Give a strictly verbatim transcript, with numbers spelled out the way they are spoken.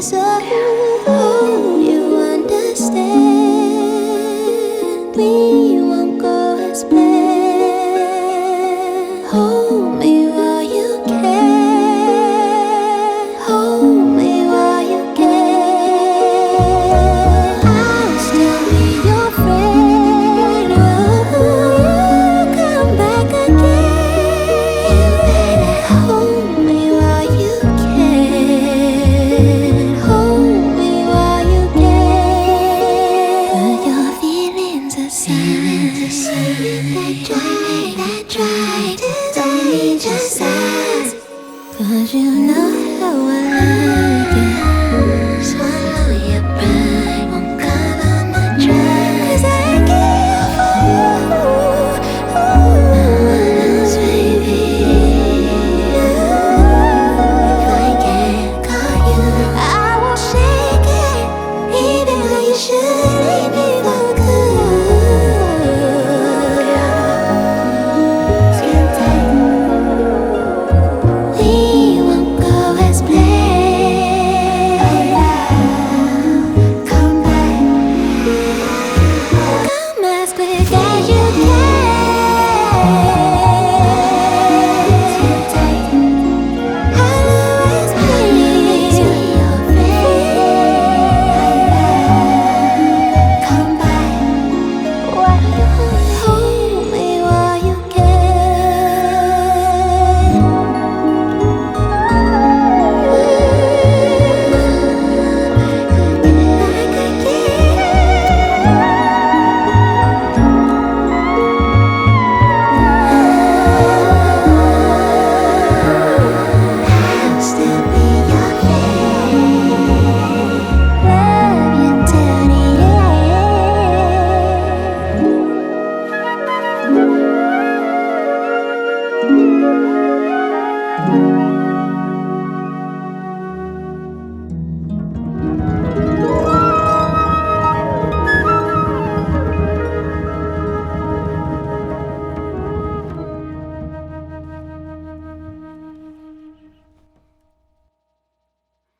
So hope you understand. We won't go as planned. Hold me while you can. Hold me while you can. I'll still be your friend. Oh, you come back again. You better hold me while you can. Hold me while you can. Put your feelings aside. That try, that try to don't just size. Cause you know how I like it. Swallow your pride, won't cover my try. Cause I care for you. No one else, baby. If I can't call you, I will shake it, even though you should.